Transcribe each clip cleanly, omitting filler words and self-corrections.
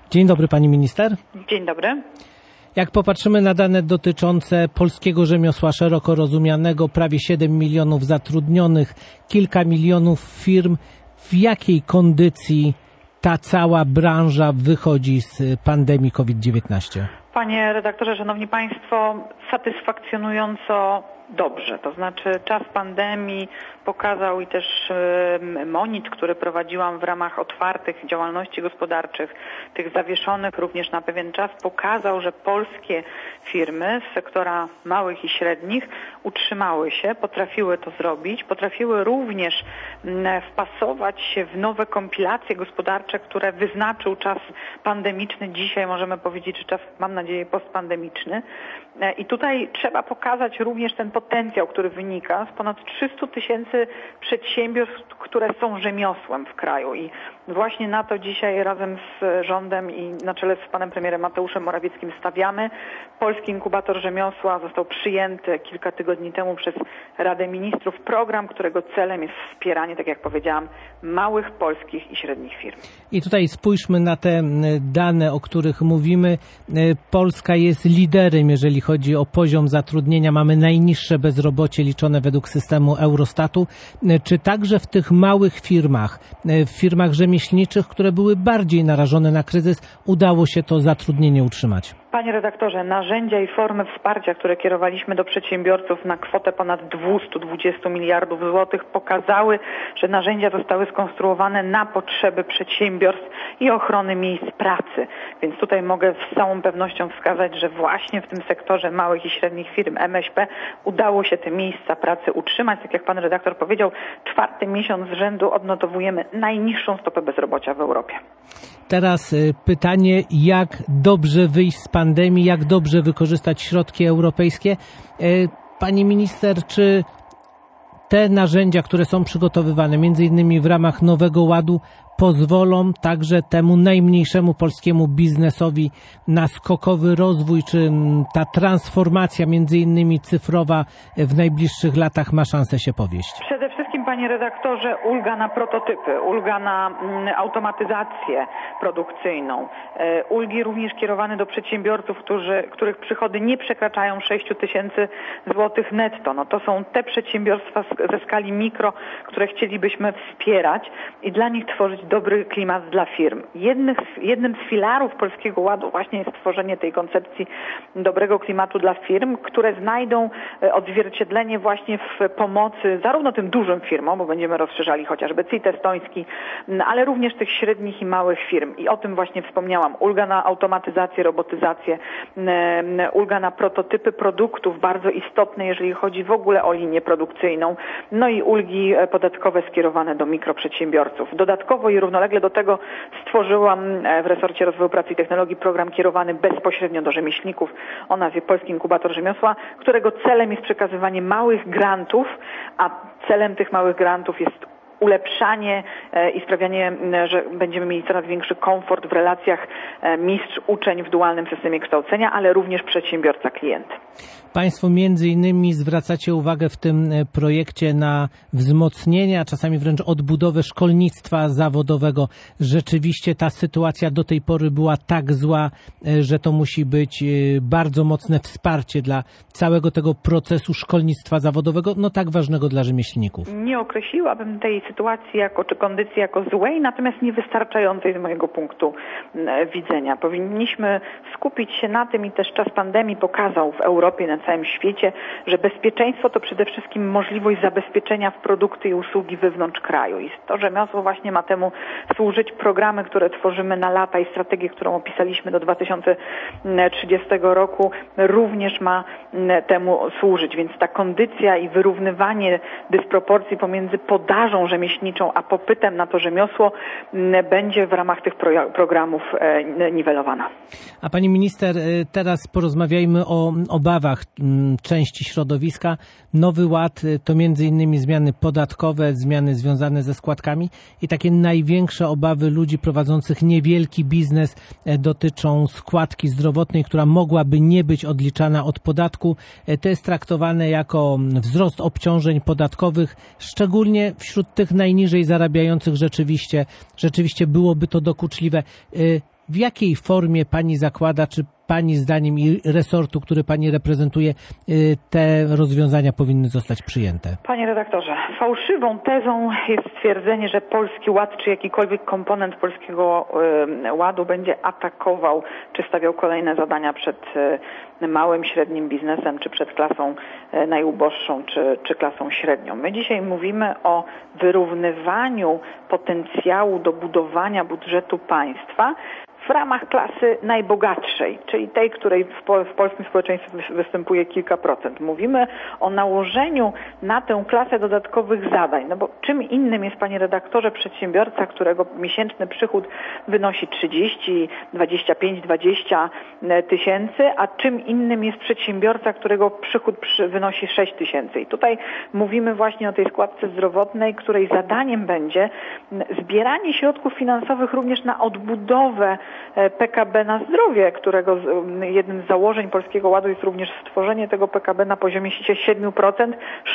Dzień dobry, pani minister. Dzień dobry. Jak popatrzymy na dane dotyczące polskiego rzemiosła szeroko rozumianego, prawie 7 milionów zatrudnionych, kilka milionów firm, w jakiej kondycji ta cała branża wychodzi z pandemii COVID-19? Panie redaktorze, szanowni państwo, satysfakcjonująco dobrze. To znaczy czas pandemii pokazał i też monit, który prowadziłam w ramach otwartych działalności gospodarczych, tych zawieszonych również na pewien czas, pokazał, że polskie firmy z sektora małych i średnich utrzymały się, potrafiły to zrobić, potrafiły również wpasować się w nowe kompilacje gospodarcze, które wyznaczył czas pandemiczny. Dzisiaj możemy powiedzieć, że czas, mam nadzieję, postpandemiczny. I tutaj trzeba pokazać również ten potencjał, który wynika z ponad 300 tysięcy przedsiębiorstw, które są rzemiosłem w kraju. I właśnie na to dzisiaj razem z rządem i na czele z panem premierem Mateuszem Morawieckim stawiamy. Polski Inkubator Rzemiosła został przyjęty kilka tygodni temu przez Radę Ministrów. Program, którego celem jest wspieranie, tak jak powiedziałam, małych polskich i średnich firm. I tutaj spójrzmy na te dane, o których mówimy. Polska jest liderem, jeżeli chodzi o poziom zatrudnienia. Mamy najniższe bezrobocie liczone według systemu Eurostatu. Czy także w tych małych firmach, w firmach rzemieślniczych, które były bardziej narażone na kryzys, udało się to zatrudnienie utrzymać? Panie redaktorze, narzędzia i formy wsparcia, które kierowaliśmy do przedsiębiorców na kwotę ponad 220 miliardów złotych pokazały, że narzędzia zostały skonstruowane na potrzeby przedsiębiorstw i ochrony miejsc pracy. Więc tutaj mogę z całą pewnością wskazać, że właśnie w tym sektorze małych i średnich firm MŚP udało się te miejsca pracy utrzymać. Tak jak pan redaktor powiedział, 4. miesiąc z rzędu odnotowujemy najniższą stopę bezrobocia w Europie. Teraz pytanie, jak dobrze wyjść z pandemii, jak dobrze wykorzystać środki europejskie. Pani minister, czy te narzędzia, które są przygotowywane, między innymi w ramach Nowego Ładu, pozwolą także temu najmniejszemu polskiemu biznesowi na skokowy rozwój, czy ta transformacja między innymi cyfrowa w najbliższych latach ma szansę się powieść? Przede wszystkim, panie redaktorze, ulga na prototypy, ulga na automatyzację produkcyjną, ulgi również kierowane do przedsiębiorców, których przychody nie przekraczają 6 tysięcy złotych netto. No to są te przedsiębiorstwa ze skali mikro, które chcielibyśmy wspierać i dla nich tworzyć dobry klimat dla firm. Jednym z filarów Polskiego Ładu właśnie jest stworzenie tej koncepcji dobrego klimatu dla firm, które znajdą odzwierciedlenie właśnie w pomocy zarówno tym dużym firmom, bo będziemy rozszerzali chociażby CIT estoński, ale również tych średnich i małych firm. I o tym właśnie wspomniałam. Ulga na automatyzację, robotyzację, ulga na prototypy produktów, bardzo istotne, jeżeli chodzi w ogóle o linię produkcyjną, no i ulgi podatkowe skierowane do mikroprzedsiębiorców. Dodatkowo i równolegle do tego stworzyłam w resorcie rozwoju pracy i technologii program kierowany bezpośrednio do rzemieślników o nazwie Polski Inkubator Rzemiosła, którego celem jest przekazywanie małych grantów, a celem tych małych grantów jest ulepszanie i sprawianie, że będziemy mieli coraz większy komfort w relacjach mistrz-uczeń w dualnym systemie kształcenia, ale również przedsiębiorca-klient. Państwo między innymi zwracacie uwagę w tym projekcie na wzmocnienie, a czasami wręcz odbudowę szkolnictwa zawodowego. Rzeczywiście ta sytuacja do tej pory była tak zła, że to musi być bardzo mocne wsparcie dla całego tego procesu szkolnictwa zawodowego, no tak ważnego dla rzemieślników. Nie określiłabym tej sytuacji czy kondycji jako złej, natomiast niewystarczającej z mojego punktu widzenia. Powinniśmy skupić się na tym i też czas pandemii pokazał w Europie, na całym świecie, że bezpieczeństwo to przede wszystkim możliwość zabezpieczenia w produkty i usługi wewnątrz kraju. I to rzemiosło właśnie ma temu służyć. Programy, które tworzymy na lata i strategię, którą opisaliśmy do 2030 roku, również ma temu służyć. Więc ta kondycja i wyrównywanie dysproporcji pomiędzy podażą rzemieślniczą a popytem na to rzemiosło będzie w ramach tych programów niwelowana. A pani minister, teraz porozmawiajmy o obawach części środowiska. Nowy Ład to między innymi zmiany podatkowe, zmiany związane ze składkami i takie największe obawy ludzi prowadzących niewielki biznes dotyczą składki zdrowotnej, która mogłaby nie być odliczana od podatku. To jest traktowane jako wzrost obciążeń podatkowych, szczególnie wśród tych najniżej zarabiających rzeczywiście byłoby to dokuczliwe. W jakiej formie pani zakłada, czy pani zdaniem i resortu, który pani reprezentuje, te rozwiązania powinny zostać przyjęte? Panie redaktorze, fałszywą tezą jest stwierdzenie, że Polski Ład czy jakikolwiek komponent Polskiego Ładu będzie atakował czy stawiał kolejne zadania przed małym, średnim biznesem, czy przed klasą najuboższą, czy klasą średnią. My dzisiaj mówimy o wyrównywaniu potencjału do budowania budżetu państwa w ramach klasy najbogatszej, czyli tej, której w polskim społeczeństwie występuje kilka procent. Mówimy o nałożeniu na tę klasę dodatkowych zadań, no bo czym innym jest, panie redaktorze, przedsiębiorca, którego miesięczny przychód wynosi 30, 25, 20 tysięcy, a czym innym jest przedsiębiorca, którego przychód wynosi 6 tysięcy. I tutaj mówimy właśnie o tej składce zdrowotnej, której zadaniem będzie zbieranie środków finansowych również na odbudowę PKB na zdrowie, którego jednym z założeń Polskiego Ładu jest również stworzenie tego PKB na poziomie 7%,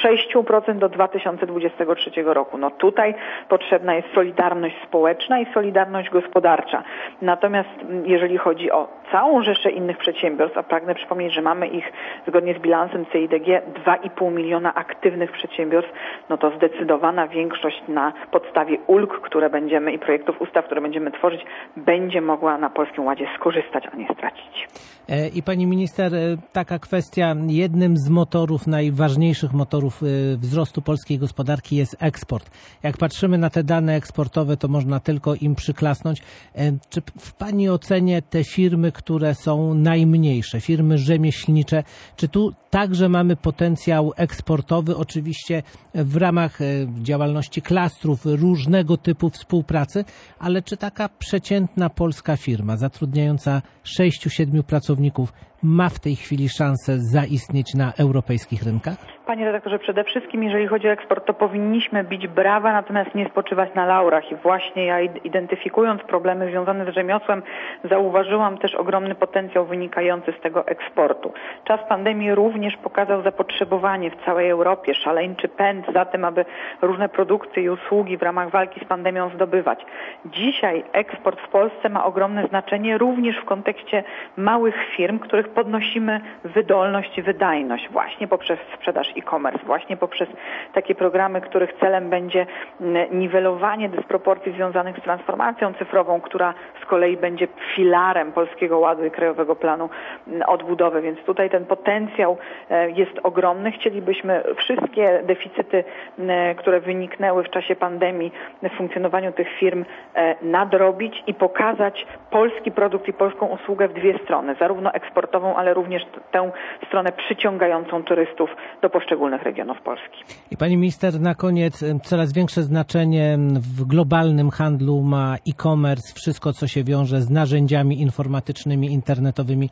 6% do 2023 roku. No tutaj potrzebna jest solidarność społeczna i solidarność gospodarcza. Natomiast jeżeli chodzi o całą rzeszę innych przedsiębiorstw, a pragnę przypomnieć, że mamy ich zgodnie z bilansem CEIDG 2,5 miliona aktywnych przedsiębiorstw, no to zdecydowana większość na podstawie ulg, które będziemy i projektów ustaw, które będziemy tworzyć, będzie mogła na Polskim Ładzie skorzystać, a nie stracić. I pani minister, taka kwestia, jednym z motorów, najważniejszych motorów wzrostu polskiej gospodarki jest eksport. Jak patrzymy na te dane eksportowe, to można tylko im przyklasnąć. Czy w pani ocenie te firmy, które są najmniejsze, firmy rzemieślnicze, czy tu także mamy potencjał eksportowy, oczywiście w ramach działalności klastrów, różnego typu współpracy, ale czy taka przeciętna polska firma zatrudniająca 6-7 pracowników ma w tej chwili szansę zaistnieć na europejskich rynkach? Panie redaktorze, przede wszystkim jeżeli chodzi o eksport, to powinniśmy bić brawa, natomiast nie spoczywać na laurach. I właśnie ja, identyfikując problemy związane z rzemiosłem, zauważyłam też ogromny potencjał wynikający z tego eksportu. Czas pandemii również pokazał zapotrzebowanie w całej Europie, szaleńczy pęd za tym, aby różne produkty i usługi w ramach walki z pandemią zdobywać. Dzisiaj eksport w Polsce ma ogromne znaczenie również w kontekście małych firm, których podnosimy wydolność i wydajność właśnie poprzez sprzedaż e-commerce, właśnie poprzez takie programy, których celem będzie niwelowanie dysproporcji związanych z transformacją cyfrową, która z kolei będzie filarem Polskiego Ładu i Krajowego Planu Odbudowy, więc tutaj ten potencjał jest ogromny. Chcielibyśmy wszystkie deficyty, które wyniknęły w czasie pandemii w funkcjonowaniu tych firm nadrobić i pokazać polski produkt i polską usługę w dwie strony, zarówno eksportową, ale również tę stronę przyciągającą turystów do poszczególnych regionów Polski. I pani minister, na koniec, coraz większe znaczenie w globalnym handlu ma e-commerce, wszystko co się wiąże z narzędziami informatycznymi, internetowymi.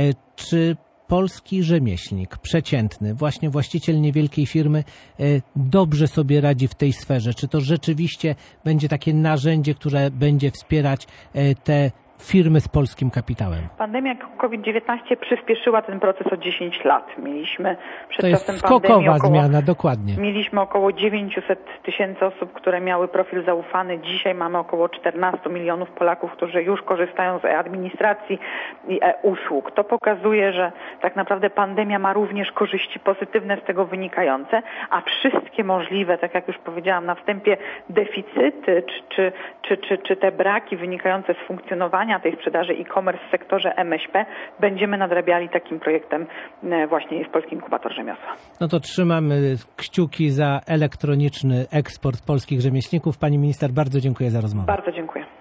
Czy polski rzemieślnik, przeciętny, właśnie właściciel niewielkiej firmy dobrze sobie radzi w tej sferze? Czy to rzeczywiście będzie takie narzędzie, które będzie wspierać te firmy z polskim kapitałem? Pandemia COVID-19 przyspieszyła ten proces o 10 lat. Mieliśmy przed to czasem jest skokowa zmiana, dokładnie. Mieliśmy około 900 tysięcy osób, które miały profil zaufany. Dzisiaj mamy około 14 milionów Polaków, którzy już korzystają z e-administracji i e-usług. To pokazuje, że tak naprawdę pandemia ma również korzyści pozytywne z tego wynikające, a wszystkie możliwe, tak jak już powiedziałam na wstępie, deficyty czy te braki wynikające z funkcjonowania tej sprzedaży e-commerce w sektorze MŚP będziemy nadrabiali takim projektem właśnie jest Polski Inkubator Rzemiosła. No to trzymamy kciuki za elektroniczny eksport polskich rzemieślników. Pani minister, bardzo dziękuję za rozmowę. Bardzo dziękuję.